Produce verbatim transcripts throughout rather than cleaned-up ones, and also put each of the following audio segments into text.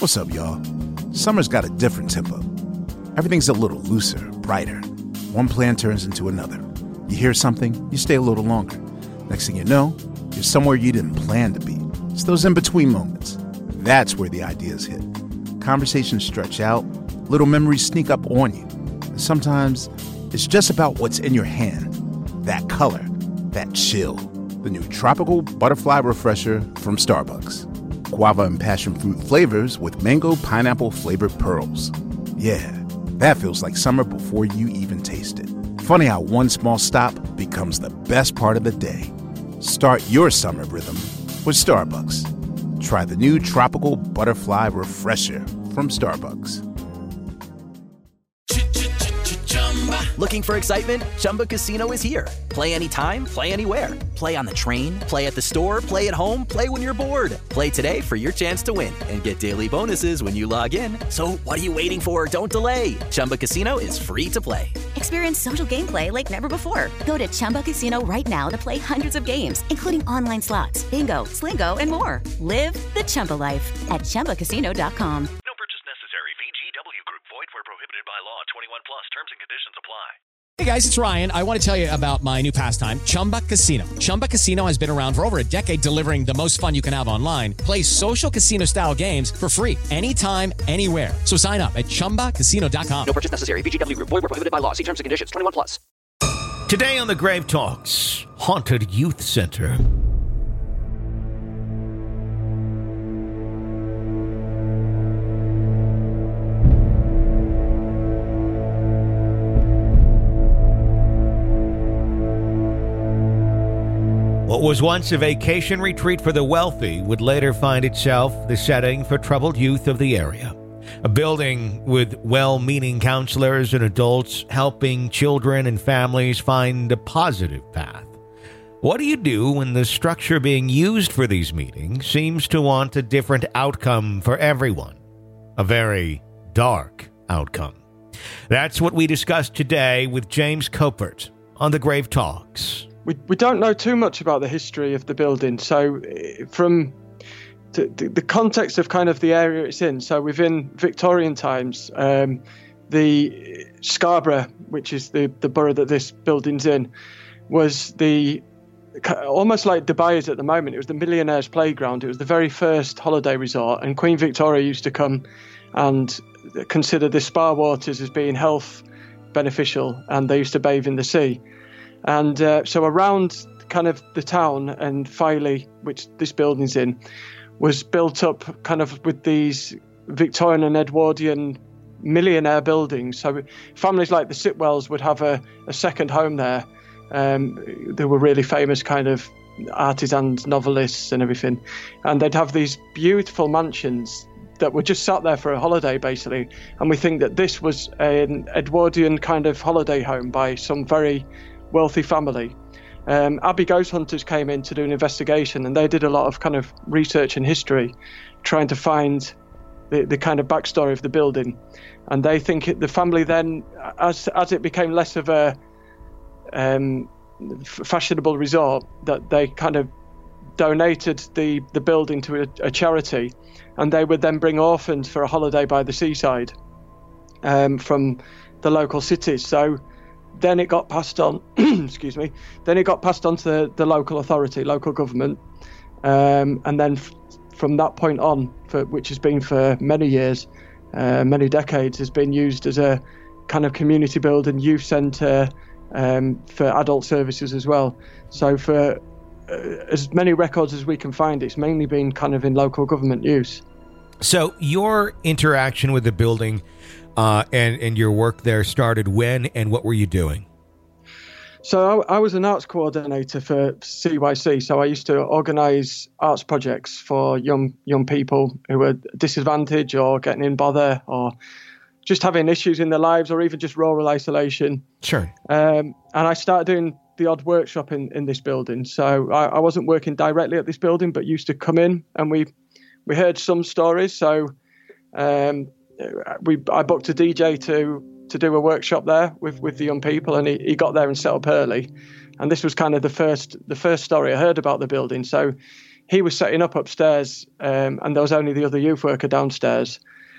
What's up, y'all? Summer's got a different tempo. Everything's a little looser, brighter. One plan turns into another. You hear something, you stay a little longer. Next thing you know, you're somewhere you didn't plan to be. It's those in-between moments. That's where the ideas hit. Conversations stretch out, little memories sneak up on you. And sometimes it's just about what's in your hand. That color, that chill. The new Tropical Butterfly Refresher from Starbucks. Guava and passion fruit flavors with mango pineapple flavored pearls. Yeah, that feels like summer before you even taste it. Funny how one small stop becomes the best part of the day. Start your summer rhythm with Starbucks. Try the new Tropical Butterfly Refresher from Starbucks. Looking for excitement? Chumba Casino is here. Play anytime, play anywhere. Play on the train, play at the store, play at home, play when you're bored. Play today for your chance to win and get daily bonuses when you log in. So what are you waiting for? Don't delay. Chumba Casino is free to play. Experience social gameplay like never before. Go to Chumba Casino right now to play hundreds of games, including online slots, bingo, Slingo, and more. Live the Chumba life at Chumba Casino dot com. No purchase necessary. V G W Group. Void where prohibited by law. twenty-one plus. Terms and conditions apply. Hey guys, it's Ryan. I want to tell you about my new pastime, Chumba Casino. Chumba Casino has been around for over a decade, delivering the most fun you can have online. Play social casino-style games for free anytime, anywhere. So sign up at Chumba Casino dot com. No purchase necessary. V G W Group. Void where prohibited by law. See terms and conditions. twenty-one plus. Today on the Grave Talks, Haunted Youth Center. What was once a vacation retreat for the wealthy would later find itself the setting for troubled youth of the area. A building with well-meaning counselors and adults helping children and families find a positive path. What do you do when the structure being used for these meetings seems to want a different outcome for everyone? A very dark outcome. That's what we discussed today with James Coppert on the Grave Talks. We we don't know too much about the history of the building. So from the, the context of kind of the area it's in, so within Victorian times, um, the Scarborough, which is the, the borough that this building's in, was the almost like Dubai is at the moment. It was the millionaire's playground. It was the very first holiday resort, and Queen Victoria used to come and consider the spa waters as being health beneficial, and they used to bathe in the sea. And uh, so around kind of the town and Filey, which this building's in, was built up kind of with these Victorian and Edwardian millionaire buildings. So families like the Sitwells would have a, a second home there. Um, they were really famous kind of artisans, novelists and everything. And they'd have these beautiful mansions that were just sat there for a holiday, basically. And we think that this was an Edwardian kind of holiday home by some very wealthy family. Um, Abbey Ghost Hunters came in to do an investigation, and they did a lot of kind of research and history, trying to find the, the kind of backstory of the building. And they think it, the family then, as as it became less of a um, fashionable resort, that they kind of donated the, the building to a, a charity, and they would then bring orphans for a holiday by the seaside um, from the local cities. So then it got passed on, excuse me, then it got passed on to the, the local authority, local government. Um, and then f- from that point on, for, which has been for many years, uh, many decades, has been used as a kind of community building, youth centre, um, for adult services as well. So for uh, as many records as we can find, it's mainly been kind of in local government use. So your interaction with the building Uh, and, and your work there started when, and what were you doing? So I, I was an arts coordinator for C Y C. So I used to organise arts projects for young young people who were disadvantaged or getting in bother or just having issues in their lives, or even just rural isolation. Sure. Um, and I started doing the odd workshop in, in this building. So I, I wasn't working directly at this building, but used to come in, and we we heard some stories. So um, we I booked a D J to to do a workshop there with, with the young people, and he, he got there and set up early. And this was kind of the first the first story I heard about the building. So he was setting up upstairs, um, and there was only the other youth worker downstairs.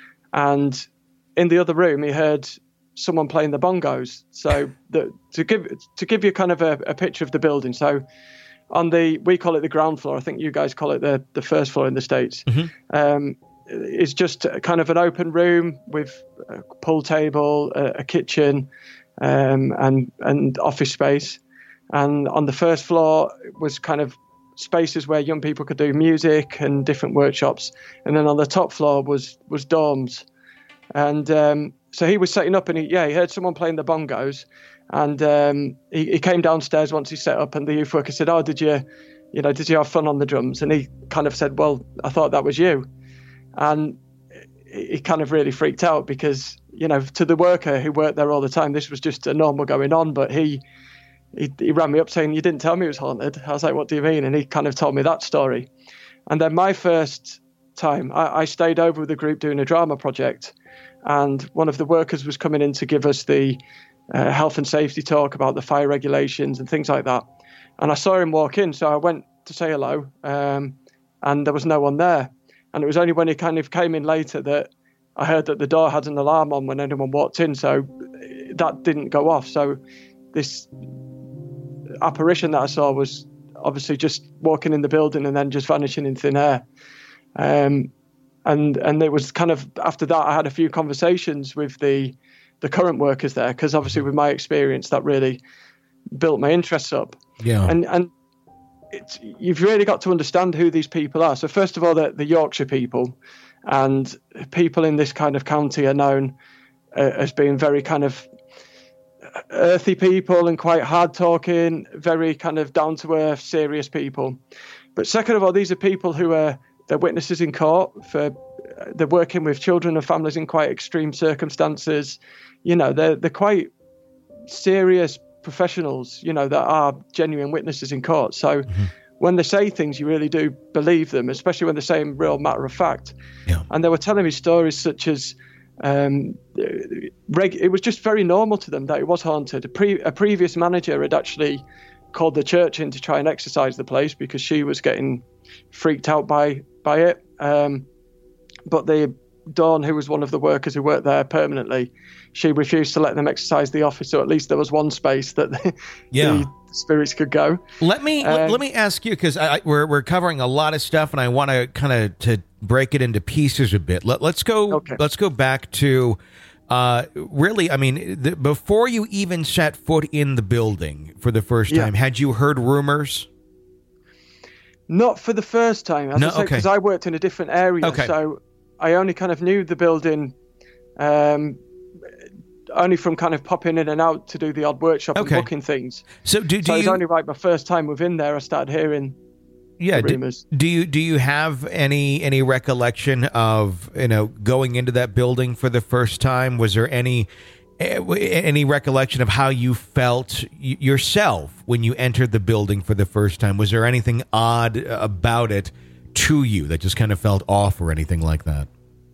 And in the other room, he heard someone playing the bongos. So the, to give to give you kind of a, a picture of the building. So on the, we call it the ground floor. I think you guys call it the, the first floor in the States. Mm-hmm. Um, it's just kind of an open room with a pool table, a, a kitchen, um, and and office space. And on the first floor was kind of spaces where young people could do music and different workshops. And then on the top floor was was dorms. And um, so he was setting up, and he, yeah, he heard someone playing the bongos, and um, he, he came downstairs once he set up, and the youth worker said, "Oh, did you, you know, did you have fun on the drums?" And he kind of said, "Well, I thought that was you," and he kind of really freaked out because, you know, to the worker who worked there all the time, this was just a normal going on, but he. He, he rang me up saying, "You didn't tell me it was haunted." I was like, "What do you mean?" And he kind of told me that story. And then my first time, I, I stayed over with the group doing a drama project, and one of the workers was coming in to give us the uh, health and safety talk about the fire regulations and things like that. And I saw him walk in, so I went to say hello, um, and there was no one there. And it was only when he kind of came in later that I heard that the door had an alarm on when anyone walked in, so that didn't go off. So this apparition that I saw was obviously just walking in the building and then just vanishing in thin air. Um, and and it was kind of after that I had a few conversations with the the current workers there, because obviously with my experience that really built my interests up. Yeah. And and it's, you've really got to understand who these people are. So first of all, the, the Yorkshire people, and people in this kind of county are known uh, as being very kind of earthy people and quite hard talking, very kind of down to earth, serious people. But second of all, these are people who are they're witnesses in court for they're working with children and families in quite extreme circumstances. You know, they're they're quite serious professionals, you know, that are genuine witnesses in court. So mm-hmm. when they say things, you really do believe them, especially when they're saying real matter of fact. Yeah. And they were telling me stories such as Um, reg- it was just very normal to them that it was haunted. A, pre- a previous manager had actually called the church in to try and exorcise the place because she was getting freaked out by by it. Um, but the Dawn, who was one of the workers who worked there permanently, she refused to let them exercise the office. So at least there was one space that the, yeah. the spirits could go. Let me um, let, let me ask you, because we're we're covering a lot of stuff, and I want to kind of to break it into pieces a bit. Let, let's go. Okay. Let's go back to uh, really. I mean, the, before you even set foot in the building for the first time, yeah. had you heard rumors? Not for the first time, as no, I said, because okay. I worked in a different area, okay. so I only kind of knew the building. Um, only from kind of popping in and out to do the odd workshop okay. and booking things. So do, do so you... it was only like my first time within there I started hearing yeah, rumors. Do, do you do you have any any recollection of, you know, going into that building for the first time? Was there any any recollection of how you felt yourself when you entered the building for the first time? Was there anything odd about it to you that just kind of felt off or anything like that?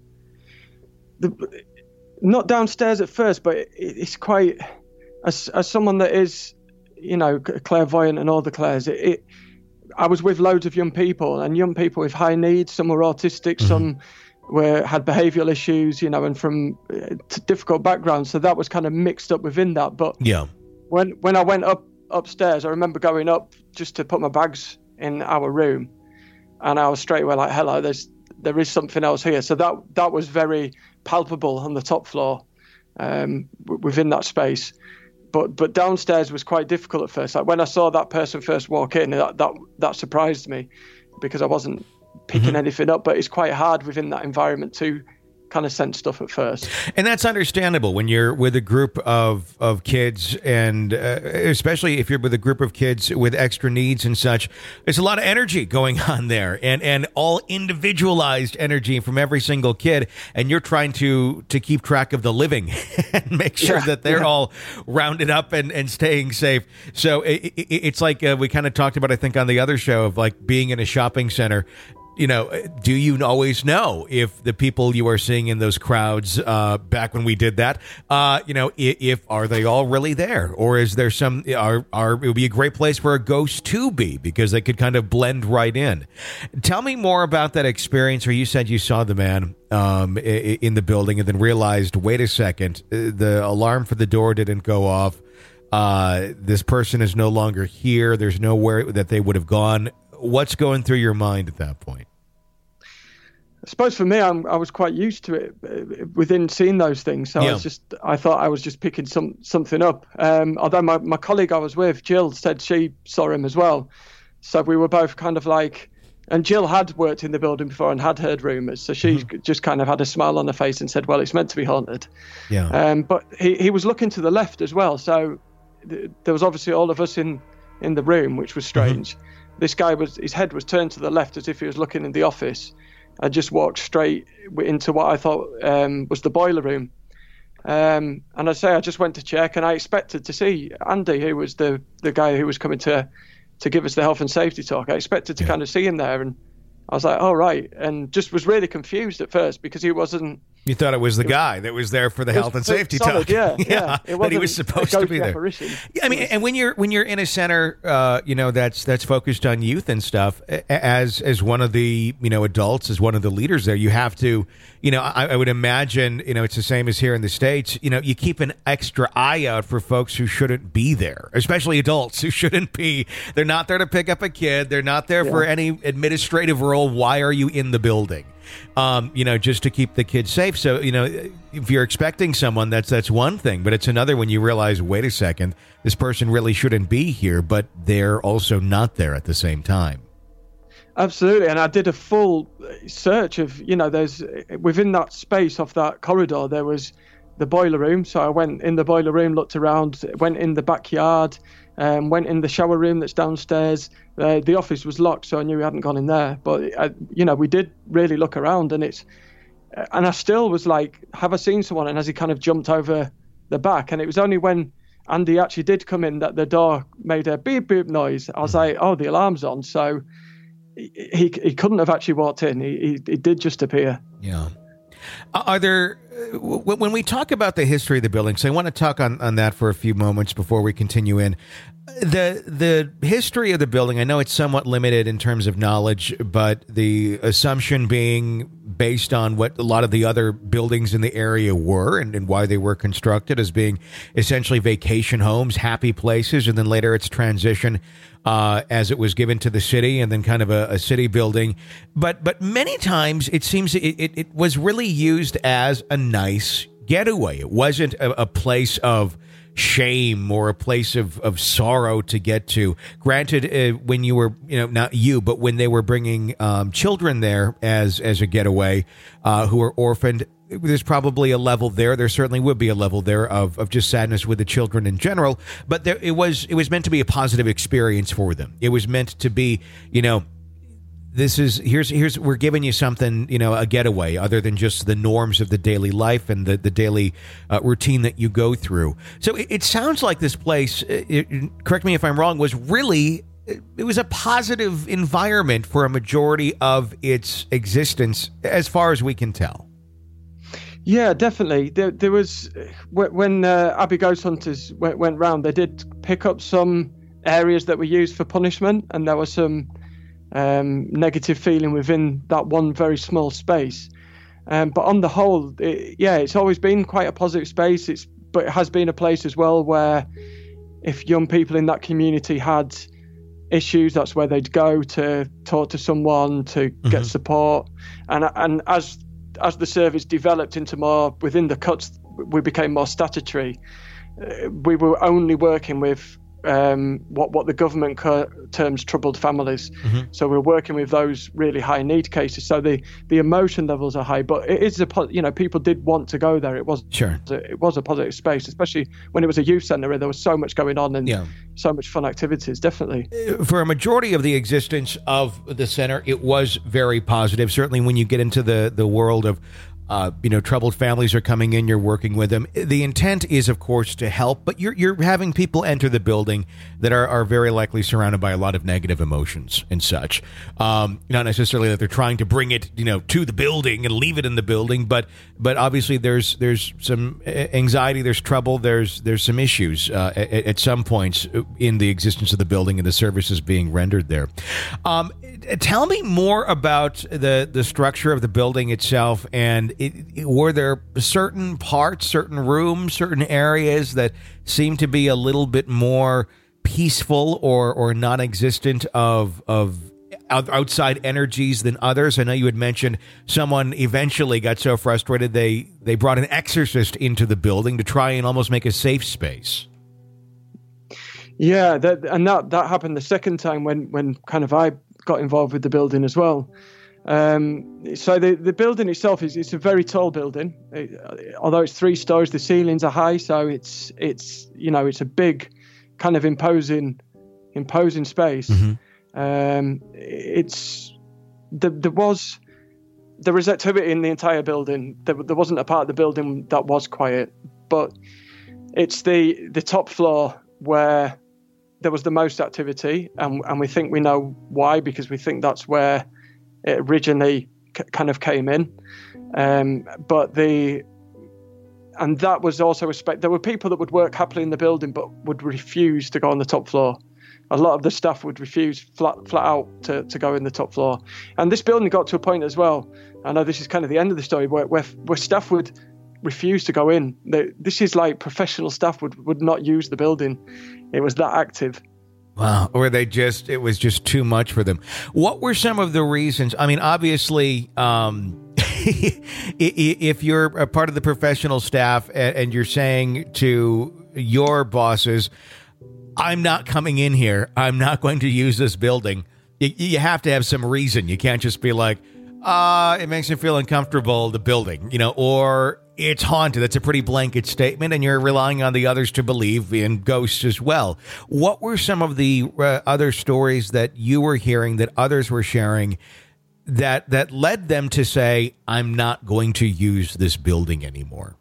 The, Not downstairs at first, but it, it's quite, as as someone that is, you know, clairvoyant and all the clairs, it, it, I was with loads of young people, and young people with high needs. Some were autistic, mm-hmm. some were had behavioural issues, you know, and from uh, difficult backgrounds. So that was kind of mixed up within that. But yeah, when when I went up upstairs, I remember going up just to put my bags in our room, and I was straight away like, hello, there's there is something else here. So that that was very palpable on the top floor, um, w- within that space. But but downstairs was quite difficult at first. Like when I saw that person first walk in, that that, that surprised me because I wasn't picking mm-hmm. anything up. But it's quite hard within that environment to kind of sense stuff at first. And that's understandable when you're with a group of, of kids, and uh, especially if you're with a group of kids with extra needs and such. There's a lot of energy going on there, and, and all individualized energy from every single kid. And you're trying to, to keep track of the living and make sure yeah, that they're yeah. all rounded up and, and staying safe. So it, it, it's like uh, we kind of talked about, I think, on the other show, of like being in a shopping center. you know, do you always know if the people you are seeing in those crowds uh, back when we did that, uh, you know, if, if are they all really there, or is there some? Are are it would be a great place for a ghost to be because they could kind of blend right in. Tell me more about that experience where you said you saw the man um, in the building and then realized, wait a second, the alarm for the door didn't go off. Uh, this person is no longer here. There's nowhere that they would have gone. What's going through your mind at that point? I suppose for me, I'm, I was quite used to it uh, within seeing those things. So yeah. I was just, I thought I was just picking some something up. Um, although my, my colleague I was with, Jill, said she saw him as well. So we were both kind of like, and Jill had worked in the building before and had heard rumours. So she mm-hmm. just kind of had a smile on her face and said, well, it's meant to be haunted. Yeah. Um, but he, he was looking to the left as well. So th- there was obviously all of us in, in the room, which was strange. Mm-hmm. This guy was, his head was turned to the left as if he was looking in the office. I just walked straight into what I thought um, was the boiler room. Um, and I say I just went to check, and I expected to see Andy, who was the, the guy who was coming to, to give us the health and safety talk. I expected to yeah. kind of see him there, and I was like, oh, right. And just was really confused at first because he wasn't... You thought it was the it guy was, that was there for the health and safety solid, talk. Yeah, yeah, yeah. That he was supposed to be there. Apparition. Yeah, I mean, and when you're when you're in a center, uh, you know, that's that's focused on youth and stuff, as as one of the, you know, adults, as one of the leaders there, you have to, you know, I, I would imagine, you know, it's the same as here in the States, you know, you keep an extra eye out for folks who shouldn't be there, especially adults who shouldn't be. They're not there to pick up a kid. They're not there yeah. for any administrative role. Why are you in the building? Um, you know, just to keep the kids safe. So, you know, if you're expecting someone, that's that's one thing, but it's another when you realize, wait a second, this person really shouldn't be here, but they're also not there at the same time. Absolutely. And I did a full search of, you know, there's within that space of that corridor, there was the boiler room. So I went in the boiler room, looked around, went in the backyard, um, went in the shower room that's downstairs. Uh, the office was locked, so I knew we hadn't gone in there. But, I, you know, we did really look around, and it's, and I still was like, have I seen someone? And as he kind of jumped over the back, and it was only when Andy actually did come in that the door made a beep beep noise. I was like, oh, the alarm's on. So he he couldn't have actually walked in. He he, he did just appear. Yeah. Are there, when we talk about the history of the building, so I want to talk on, on that for a few moments before we continue in. The the history of the building, I know it's somewhat limited in terms of knowledge, but the assumption being based on what a lot of the other buildings in the area were and, and why they were constructed as being essentially vacation homes, happy places, and then later it's transition uh, as it was given to the city and then kind of a, a city building. But but many times it seems it, it, it was really used as a nice getaway. It wasn't a, a place of shame or a place of, of sorrow to get to. Granted, uh, when you were, you know, not you, but when they were bringing um, children there as as a getaway uh, who were orphaned, there's probably a level there. There certainly would be a level there of, of just sadness with the children in general. But there, it was it was meant to be a positive experience for them. It was meant to be, you know, this is here's here's we're giving you something, you know, a getaway other than just the norms of the daily life and the the daily uh, routine that you go through. So it, it sounds like this place, it, correct me if I'm wrong, was really it, it was a positive environment for a majority of its existence, as far as we can tell. Yeah, definitely. There, there was when uh, Abbey Ghost Hunters went, went round, they did pick up some areas that were used for punishment, and there was some um, negative feeling within that one very small space. Um, but on the whole, it, yeah, it's always been quite a positive space. It's but it has been a place as well where if young people in that community had issues, that's where they'd go to talk to someone, to mm-hmm. get support. And and as as the service developed into more within the cuts, we became more statutory. Uh, we were only working with um, what what the government co- terms troubled families. Mm-hmm. So we're working with those really high need cases. So the, the emotion levels are high, but it is a you know people did want to go there. It was sure it was a positive space, especially when it was a youth centre where there was so much going on and yeah. so much fun activities. Definitely, for a majority of the existence of the center, it was very positive. Certainly, when you get into the the world of Uh, you know, troubled families are coming in, you're working with them. The intent is, of course, to help, but you're you're having people enter the building that are, are very likely surrounded by a lot of negative emotions and such. Um, not necessarily that they're trying to bring it, you know, to the building and leave it in the building, but but obviously there's there's some anxiety, there's trouble, there's there's some issues uh, at, at some points in the existence of the building and the services being rendered there. Um, tell me more about the the structure of the building itself, and It, it, were there certain parts, certain rooms, certain areas that seem to be a little bit more peaceful or or non-existent of of outside energies than others? I know you had mentioned someone eventually got so frustrated they they brought an exorcist into the building to try and almost make a safe space. Yeah, that, and that that happened the second time when when kind of I got involved with the building as well. Um, so the, the building itself is it's a very tall building. It, although it's three stories, the ceilings are high, so it's it's you know it's a big, kind of imposing, imposing space. Mm-hmm. Um, it's there, there was there was activity in the entire building. There, there wasn't a part of the building that was quiet, but it's the the top floor where there was the most activity, and and we think we know why, because we think that's where it originally c- kind of came in, um, but the and that was also a spec. There were people that would work happily in the building, but would refuse to go on the top floor. A lot of the staff would refuse flat flat out to, to go in the top floor. And this building got to a point as well. I know this is kind of the end of the story, where where, where staff would refuse to go in. They, this is like professional staff would, would not use the building. It was that active. Wow. Or they just, it was just too much for them. What were some of the reasons? I mean, obviously, um, if you're a part of the professional staff and you're saying to your bosses, I'm not coming in here, I'm not going to use this building, you, you have to have some reason. You can't just be like, uh, it makes me feel uncomfortable, the building, you know, or it's haunted. That's a pretty blanket statement, and you're relying on the others to believe in ghosts as well. What were some of the uh, other stories that you were hearing, that others were sharing, that that led them to say, I'm not going to use this building anymore?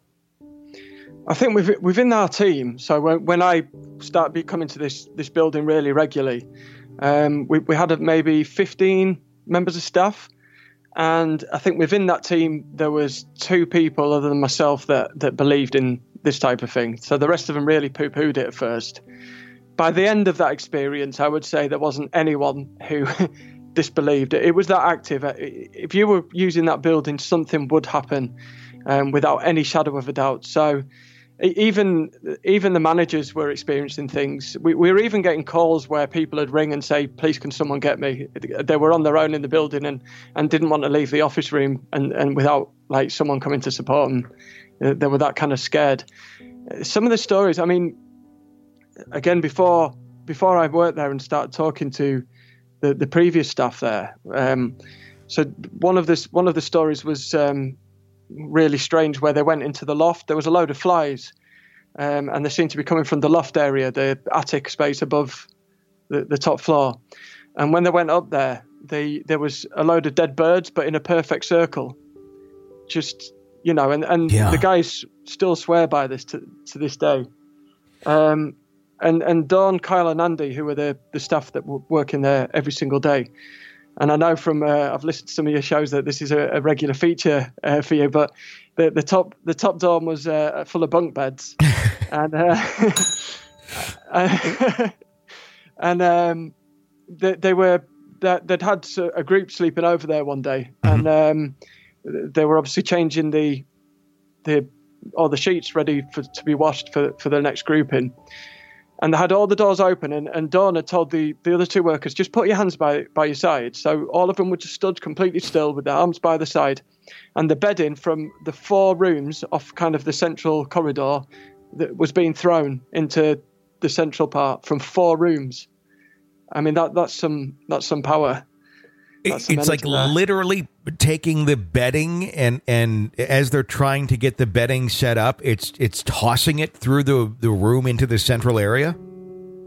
I think within, within our team, so when, when I started coming to this this building really regularly, um, we, we had maybe fifteen members of staff. And I think within that team, there was two people other than myself that, that believed in this type of thing. So the rest of them really poo-pooed it at first. By the end of that experience, I would say there wasn't anyone who disbelieved it. It was that active. If you were using that building, something would happen um, without any shadow of a doubt. So even even the managers were experiencing things. We, we were even getting calls where people would ring and say, please, can someone get me? They were on their own in the building and, and didn't want to leave the office room and, and without like someone coming to support them. They were that kind of scared. Some of the stories, I mean, again, before before I worked there and started talking to the, the previous staff there, um, so one of this one of the stories was um, really strange, where they went into the loft. There was a load of flies, um, and they seemed to be coming from the loft area, the attic space above the, the top floor. And when they went up there, they there was a load of dead birds, but in a perfect circle. Just, you know, and, and yeah. The guys still swear by this to, to this day. Um, and, and Dawn, Kyle and Andy, who are the, the staff that were working there every single day. And I know from uh, I've listened to some of your shows that this is a, a regular feature uh, for you, but the, the top the top dorm was uh, full of bunk beds, and uh, and um, they, they were they'd had a group sleeping over there one day, mm-hmm. and um, they were obviously changing the the all the sheets ready for to be washed for for the next grouping. And they had all the doors open, and, and Dawn had told the, the other two workers, just put your hands by by your side. So all of them were just stood completely still with their arms by the side. And the bedding from the four rooms off kind of the central corridor that was being thrown into the central part from four rooms. I mean, that that's some that's some power. That's it's like there. Literally taking the bedding and, and as they're trying to get the bedding set up, it's it's tossing it through the, the room into the central area.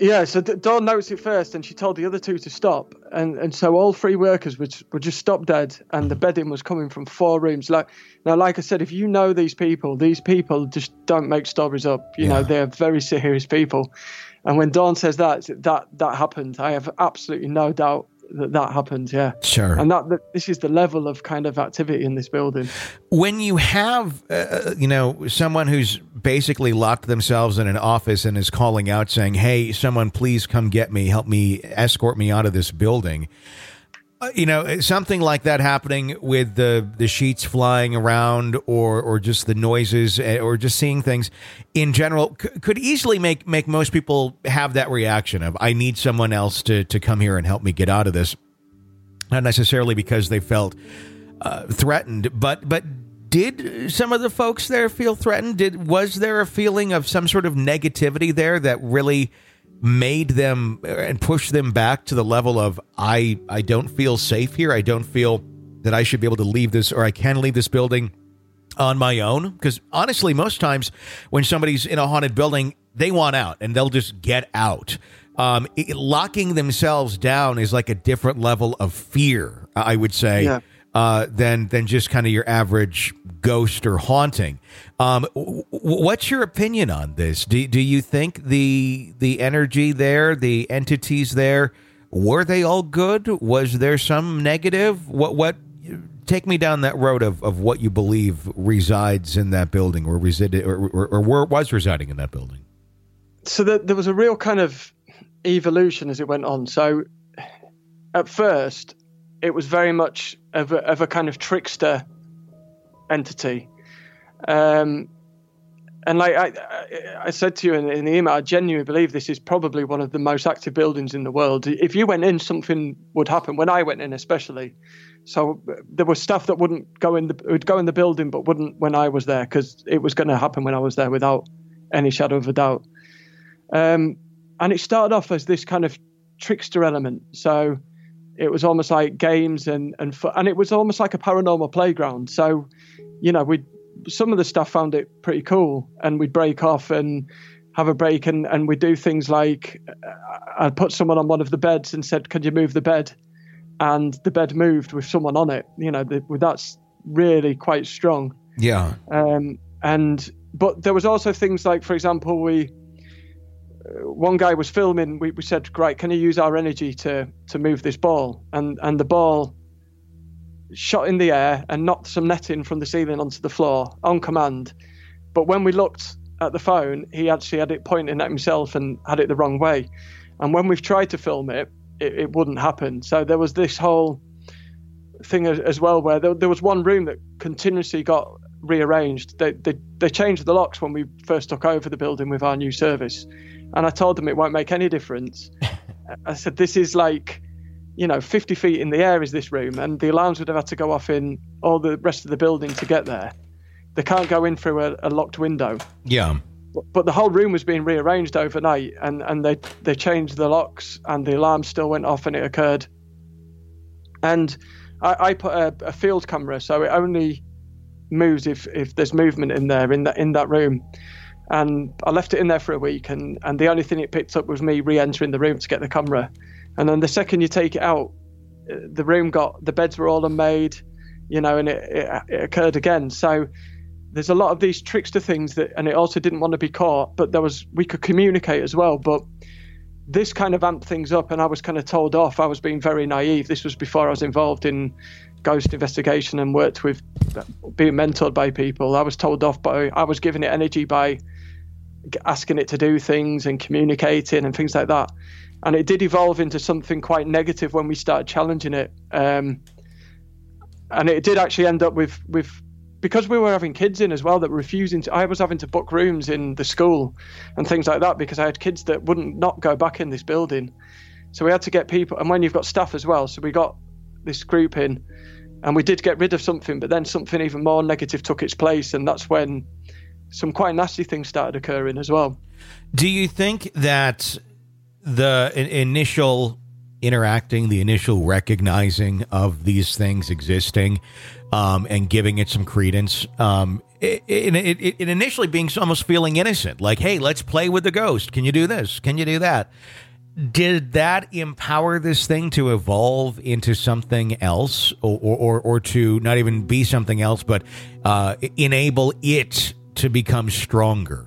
Yeah, so Dawn noticed it first, and she told the other two to stop, and and so all three workers would would just stop dead, and the bedding was coming from four rooms. Like now, like I said, if you know these people, these people just don't make stories up. You yeah. know, they're very serious people, and when Dawn says that that that happened, I have absolutely no doubt that that happened. Yeah, sure. And that, that this is the level of kind of activity in this building. When you have, uh, you know, someone who's basically locked themselves in an office and is calling out saying, "Hey, someone please come get me, help me, escort me out of this building." Uh, you know, something like that happening with the, the sheets flying around or or just the noises or just seeing things in general c- could easily make, make most people have that reaction of, I need someone else to, to come here and help me get out of this. Not necessarily because they felt uh, threatened, but but did some of the folks there feel threatened? Did was there a feeling of some sort of negativity there that really made them and pushed them back to the level of, I, I don't feel safe here. I don't feel that I should be able to leave this, or I can leave this building on my own? Because honestly, most times when somebody's in a haunted building, they want out and they'll just get out. Um, it, locking themselves down is like a different level of fear, I would say, yeah. uh, than, than just kind of your average ghost or haunting. Um, w- what's your opinion on this? Do, do you think the the energy there, the entities there, were they all good? Was there some negative? What what? Take me down that road of, of what you believe resides in that building, or resided, or, or, or where was residing in that building. So the, there was a real kind of evolution as it went on. So at first, it was very much of a, of a kind of trickster entity. Um, and like I, I, I said to you in, in the email, I genuinely believe this is probably one of the most active buildings in the world. If you went in, something would happen. When I went in, especially, so there was stuff that wouldn't go in the would go in the building, but wouldn't when I was there, because it was going to happen when I was there without any shadow of a doubt. Um, and it started off as this kind of trickster element. So it was almost like games and and and it was almost like a paranormal playground. So, you know, we some of the staff found it pretty cool, and we'd break off and have a break, and and we'd do things like I'd put someone on one of the beds and said, "Could you move the bed?" And the bed moved with someone on it. You know, the, that's really quite strong. Yeah. Um. And but there was also things like, for example, we. One guy was filming. We, we said, "Great, can you use our energy to to move this ball?" And and the ball shot in the air and knocked some netting from the ceiling onto the floor on command. But when we looked at the phone, he actually had it pointing at himself and had it the wrong way. And when we've tried to film it, it, it wouldn't happen. So there was this whole thing as, as well, where there, there was one room that continuously got rearranged. They, they they changed the locks when we first took over the building with our new service. And I told them it won't make any difference. I said, this is like, you know, fifty feet in the air is this room, and the alarms would have had to go off in all the rest of the building to get there. They can't go in through a, a locked window. Yeah. But, but the whole room was being rearranged overnight, and, and they, they changed the locks, and the alarm still went off, and it occurred. And I, I put a, a field camera, so it only moves if, if there's movement in there, in that in that room. And I left it in there for a week, and, and the only thing it picked up was me re-entering the room to get the camera. And then the second you take it out, the room got, the beds were all unmade, you know, and it, it, it occurred again. So there's a lot of these trickster things that, and it also didn't want to be caught, but there was, we could communicate as well. But this kind of amped things up, and I was kind of told off. I was being very naive. This was before I was involved in ghost investigation and worked with being mentored by people. I was told off by, I was giving it energy by asking it to do things and communicating and things like that. And it did evolve into something quite negative when we started challenging it. Um, and it did actually end up with, with, because we were having kids in as well that were refusing to, I was having to book rooms in the school and things like that, because I had kids that wouldn't not go back in this building. So we had to get people, and when you've got staff as well, so we got this group in, and we did get rid of something, but then something even more negative took its place, and that's when some quite nasty things started occurring as well. Do you think that the in- initial interacting, the initial recognizing of these things existing, um, and giving it some credence. Um, it, it, it, it initially being almost feeling innocent, like, hey, let's play with the ghost. Can you do this? Can you do that? Did that empower this thing to evolve into something else, or or, or to not even be something else, but uh, enable it to become stronger?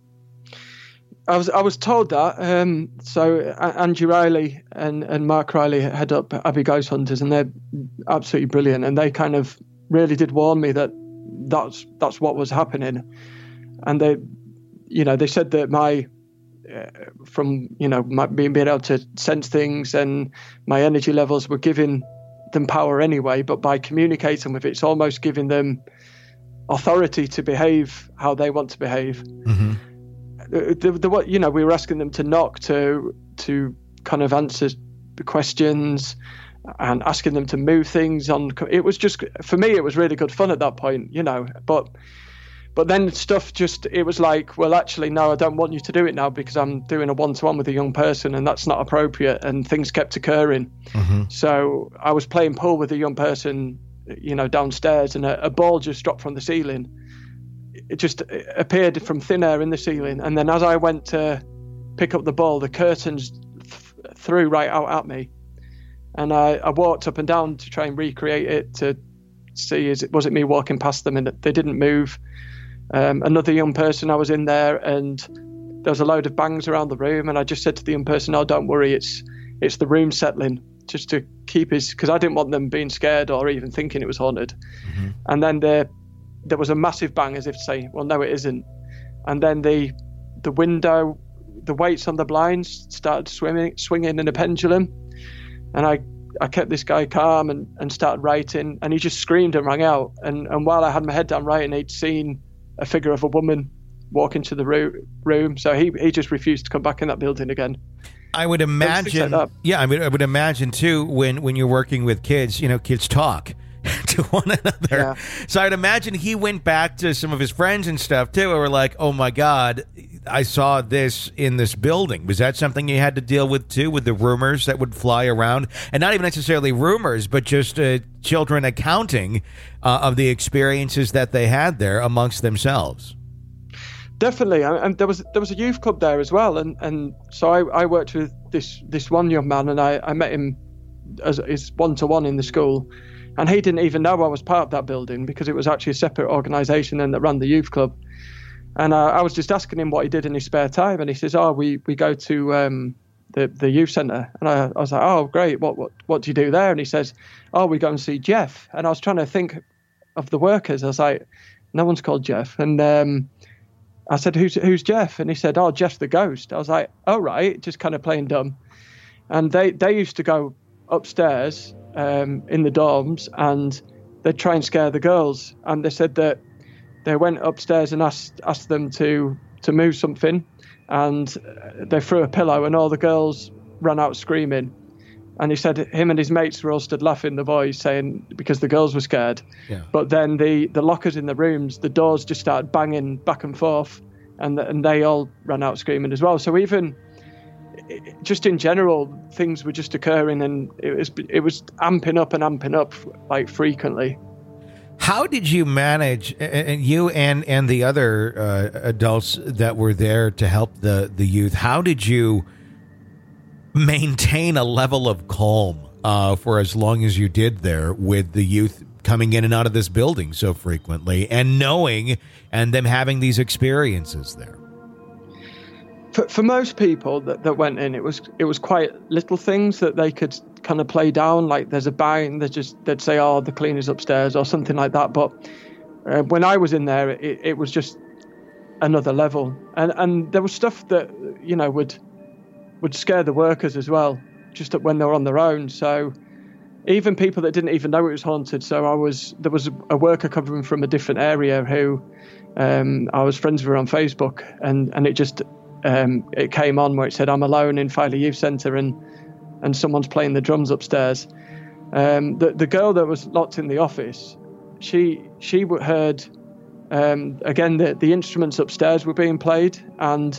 I was I was told that. Um, so Angie Riley and, and Mark Riley head up Abbey Ghost Hunters, and they're absolutely brilliant. And they kind of really did warn me that that's that's what was happening. And they, you know, they said that my uh, from you know my, being being able to sense things and my energy levels were giving them power anyway. But by communicating with it, it's almost giving them authority to behave how they want to behave. Mm-hmm. The, the, what you know, we were asking them to knock to to kind of answer the questions and asking them to move things on. It was just, for me, it was really good fun at that point, you know. But but then stuff just, it was like, well, actually, no, I don't want you to do it now because I'm doing a one-to-one with a young person and that's not appropriate. And things kept occurring. Mm-hmm. So I was playing pool with a young person, you know, downstairs, and a, a ball just dropped from the ceiling. It just appeared from thin air in the ceiling. And then as I went to pick up the ball, the curtains th- threw right out at me. And I, I walked up and down to try and recreate it, to see, is it, was it me walking past them? And they didn't move. Um, another young person, I was in there and there was a load of bangs around the room. And I just said to the young person, oh, don't worry, it's it's the room settling, just to keep his, because I didn't want them being scared or even thinking it was haunted. Mm-hmm. And then the there was a massive bang, as if to say, well, no, it isn't. And then the the window, the weights on the blinds started swimming, swinging in a pendulum. And I, I kept this guy calm and, and started writing. And he just screamed and rang out. And, and while I had my head down writing, he'd seen a figure of a woman walk into the ro- room. So he, he just refused to come back in that building again. I would imagine, like yeah, I mean, I would imagine, too, when, when you're working with kids, you know, kids talk to one another. Yeah. So I'd imagine he went back to some of his friends and stuff too, and were like, oh my God, I saw this in this building. Was that something you had to deal with too, with the rumors that would fly around? And not even necessarily rumors, but just uh, children accounting uh, of the experiences that they had there amongst themselves. Definitely. And there was there was a youth club there as well. And, and so I, I worked with this this one young man, and I, I met him as his one-to-one in the school. And he didn't even know I was part of that building because it was actually a separate organisation and that ran the youth club. And uh, I was just asking him what he did in his spare time. And he says, oh, we, we go to um, the, the youth centre. And I, I was like, oh, great. What, what what do you do there? And he says, oh, we go and see Jeff. And I was trying to think of the workers. I was like, no one's called Jeff. And um, I said, who's who's Jeff? And he said, oh, Jeff the ghost. I was like, oh, right, just kind of playing dumb. And they, they used to go upstairs Um, in the dorms, and they'd try and scare the girls. And they said that they went upstairs and asked asked them to to move something, and they threw a pillow, and all the girls ran out screaming. And he said him and his mates were all stood laughing, the boys, saying, because the girls were scared. Yeah. But then the the lockers in the rooms, the doors just started banging back and forth, and and they all ran out screaming as well. So even just in general, things were just occurring, and it was it was amping up and amping up like frequently. How did you manage, and you and and the other uh, adults that were there to help the the youth? How did you maintain a level of calm uh, for as long as you did there, with the youth coming in and out of this building so frequently, and knowing and them having these experiences there? For, for most people that, that went in, it was it was quite little things that they could kind of play down. Like there's a bang, they just they'd say, "Oh, the cleaner's upstairs" or something like that. But uh, when I was in there, it, it was just another level, and and there was stuff that you know would would scare the workers as well, just when they were on their own. So even people that didn't even know it was haunted. So I was there was a worker coming from a different area who um, I was friends with on Facebook, and and it just. Um, it came on where it said, I'm alone in Filey Youth Centre, and and someone's playing the drums upstairs. Um, the the girl that was locked in the office, she she heard, um, again, the, the instruments upstairs were being played, and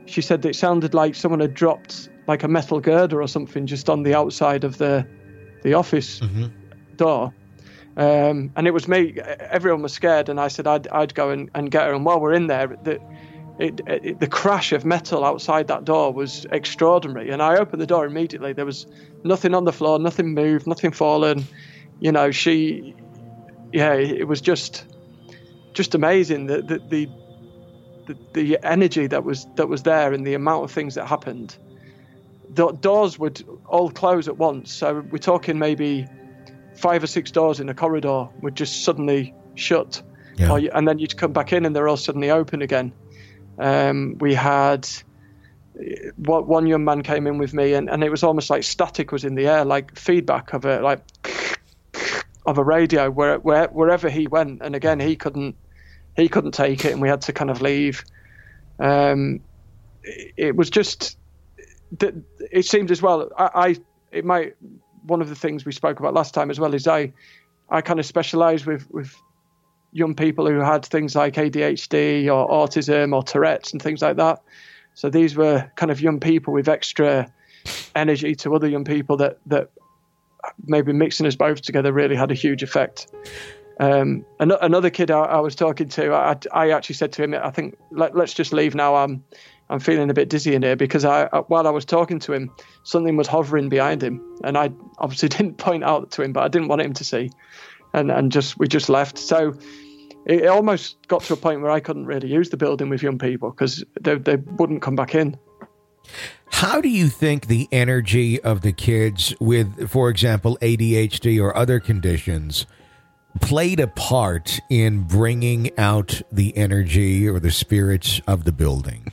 she said that it sounded like someone had dropped like a metal girder or something just on the outside of the the office mm-hmm. door. Um, and it was me. Everyone was scared, and I said I'd I'd go and, and get her. And while we're in there, the it, it, the crash of metal outside that door was extraordinary. And I opened the door immediately. There was nothing on the floor, nothing moved, nothing fallen. You know, she, yeah, it was just just amazing that the, the the the energy that was that was there and the amount of things that happened. The doors would all close at once. So we're talking maybe five or six doors in a corridor would just suddenly shut. Yeah. Or, and then you'd come back in and they're all suddenly open again. Um, we had one young man came in with me and, and it was almost like static was in the air, like feedback of a like of a radio where, where wherever he went. And again, he couldn't he couldn't take it, and we had to kind of leave. Um, it was just. It seemed as well. I, I it might one of the things we spoke about last time as well is I, I kind of specialise with with young people who had things like A D H D or autism or Tourette's and things like that. So these were kind of young people with extra energy to other young people that that maybe mixing us both together really had a huge effect. Um, another kid I, I was talking to, I, I actually said to him, I think let, let's just leave now. I'm I'm feeling a bit dizzy in here because I, while I was talking to him, something was hovering behind him, and I obviously didn't point out to him, but I didn't want him to see, and and just we just left. So it, it almost got to a point where I couldn't really use the building with young people because they they wouldn't come back in. How do you think the energy of the kids with, for example, A D H D or other conditions played a part in bringing out the energy or the spirits of the building?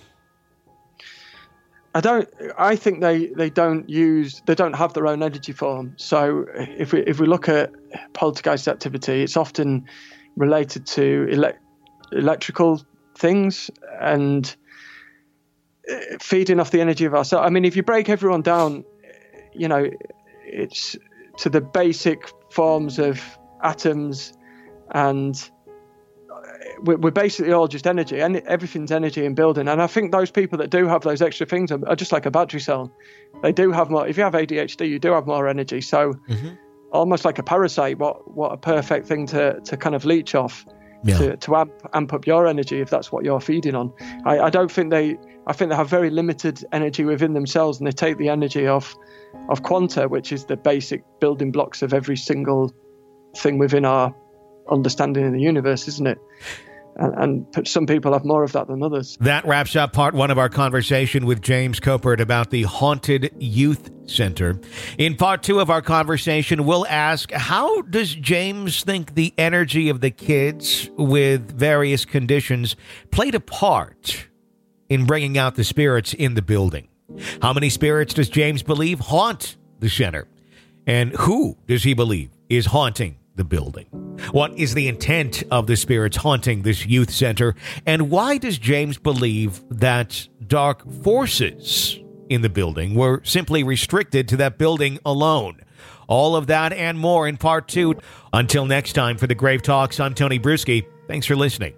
I don't. I think they, they don't use. They don't have their own energy form. So if we if we look at poltergeist activity, it's often related to ele- electrical things and feeding off the energy of ourselves. I mean, if you break everyone down, you know, it's to the basic forms of atoms, and we're basically all just energy, and everything's energy in building. And I think those people that do have those extra things are just like a battery cell. They do have more. If you have A D H D, you do have more energy. So mm-hmm. almost like a parasite, what what a perfect thing to to kind of leech off, yeah. to, to amp, amp up your energy if that's what you're feeding on. I, I don't think they, I think they have very limited energy within themselves, and they take the energy of, of quanta, which is the basic building blocks of every single thing within our understanding in the universe, isn't it? And, and some people have more of that than others. That wraps up part one of our conversation with James Coppert about the Haunted Youth Center. In part two of our conversation, we'll ask, how does James think the energy of the kids with various conditions played a part in bringing out the spirits in the building? How many spirits does James believe haunt the center? And who does he believe is haunting the building? What is the intent of the spirits haunting this youth center? And why does James believe that dark forces in the building were simply restricted to that building alone? All of that and more in part two. Until next time, for the Grave Talks, I'm Tony Bruschi. Thanks for listening.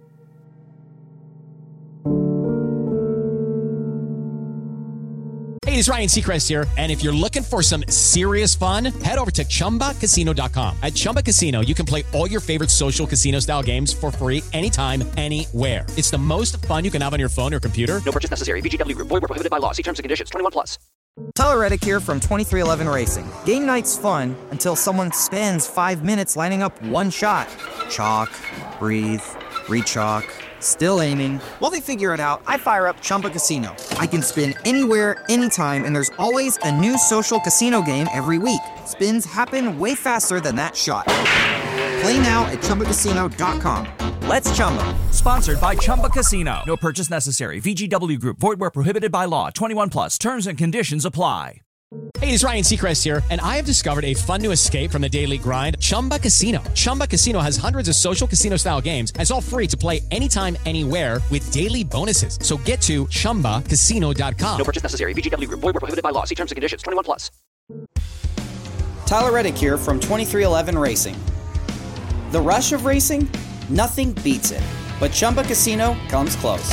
Hey, it's Ryan Seacrest here, and if you're looking for some serious fun, head over to Chumba Casino dot com. At Chumba Casino, you can play all your favorite social casino-style games for free anytime, anywhere. It's the most fun you can have on your phone or computer. No purchase necessary. V G W Group. Void where prohibited by law. See terms and conditions. twenty-one plus. Tyler Reddick here from twenty-three eleven Racing. Game night's fun until someone spends five minutes lining up one shot. Chalk, breathe, re-chalk. Still aiming. While they figure it out, I fire up Chumba Casino. I can spin anywhere, anytime, and there's always a new social casino game every week. Spins happen way faster than that shot. Play now at Chumba Casino dot com. Let's Chumba. Sponsored by Chumba Casino. No purchase necessary. V G W Group. Void where prohibited by law. twenty-one plus. Terms and conditions apply. Hey, it's Ryan Seacrest here, and I have discovered a fun new escape from the daily grind, Chumba Casino. Chumba Casino has hundreds of social casino-style games, and it's all free to play anytime, anywhere with daily bonuses. So get to Chumba Casino dot com. No purchase necessary. V G W Group. Void where prohibited by law. See terms and conditions. twenty-one plus. Tyler Reddick here from twenty-three eleven Racing. The rush of racing? Nothing beats it. But Chumba Casino comes close.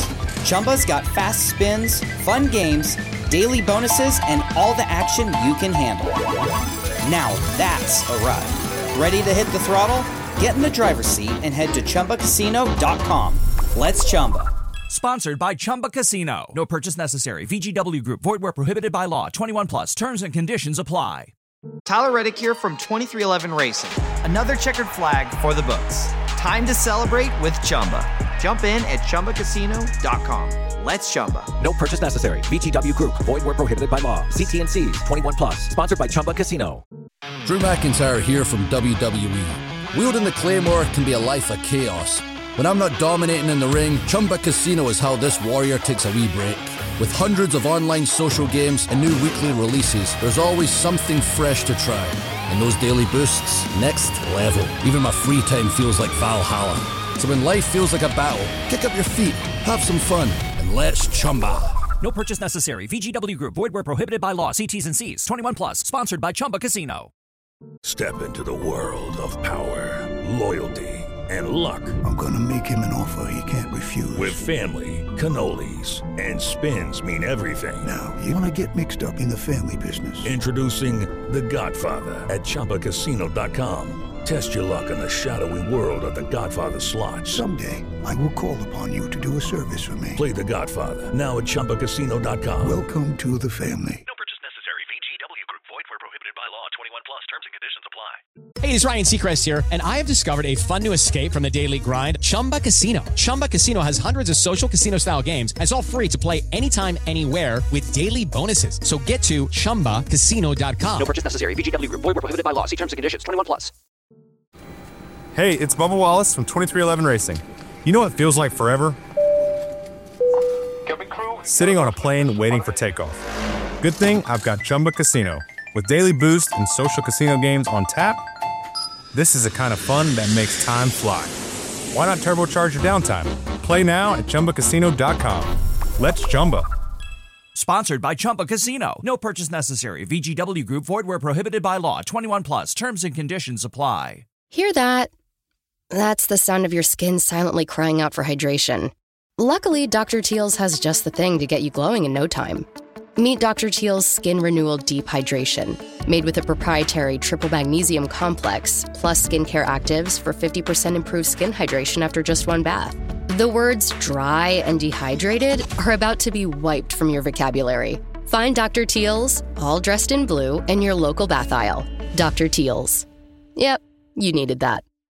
Chumba's got fast spins, fun games, daily bonuses, and all the action you can handle. Now that's a ride. Ready to hit the throttle? Get in the driver's seat and head to Chumba Casino dot com. Let's Chumba. Sponsored by Chumba Casino. No purchase necessary. V G W Group. Void where prohibited by law. twenty-one plus. Terms and conditions apply. Tyler Reddick here from twenty-three eleven Racing. Another checkered flag for the books. Time to celebrate with Chumba. Jump in at Chumba Casino dot com. Let's Chumba. No purchase necessary. V G W Group. Void where prohibited by law. See T and C's. twenty-one plus. Sponsored by Chumba Casino. Drew McIntyre here from W W E. Wielding the Claymore can be a life of chaos. When I'm not dominating in the ring, Chumba Casino is how this warrior takes a wee break. With hundreds of online social games and new weekly releases, there's always something fresh to try. And those daily boosts, next level. Even my free time feels like Valhalla. So when life feels like a battle, kick up your feet, have some fun, and let's Chumba. No purchase necessary. V G W Group. Void where prohibited by law. See T's and C's. twenty-one plus. Sponsored by Chumba Casino. Step into the world of power, loyalty, and luck. I'm gonna make him an offer he can't refuse. With family, cannolis, and spins mean everything. Now, you wanna get mixed up in the family business. Introducing The Godfather at Chumba Casino dot com. Test your luck in the shadowy world of The Godfather slot. Someday, I will call upon you to do a service for me. Play The Godfather, now at Chumba Casino dot com. Welcome to the family. No purchase necessary. V G W Group. Void where prohibited by law. twenty-one plus. Terms and conditions apply. Hey, it's Ryan Seacrest here, and I have discovered a fun new escape from the daily grind, Chumba Casino. Chumba Casino has hundreds of social casino-style games, and it's all free to play anytime, anywhere with daily bonuses. So get to Chumba Casino dot com. No purchase necessary. V G W Group. Void where prohibited by law. See terms and conditions. twenty-one plus. Hey, it's Bubba Wallace from twenty-three eleven Racing. You know what feels like forever? Sitting on a plane waiting for takeoff. Good thing I've got Chumba Casino. With daily boost and social casino games on tap, this is the kind of fun that makes time fly. Why not turbocharge your downtime? Play now at Chumba Casino dot com. Let's Chumba. Sponsored by Chumba Casino. No purchase necessary. V G W Group. Void where prohibited by law. twenty-one plus. Terms and conditions apply. Hear that? That's the sound of your skin silently crying out for hydration. Luckily, Doctor Teal's has just the thing to get you glowing in no time. Meet Doctor Teal's Skin Renewal Deep Hydration, made with a proprietary triple magnesium complex, plus skincare actives for fifty percent improved skin hydration after just one bath. The words dry and dehydrated are about to be wiped from your vocabulary. Find Doctor Teal's, all dressed in blue, in your local bath aisle. Doctor Teal's. Yep, you needed that.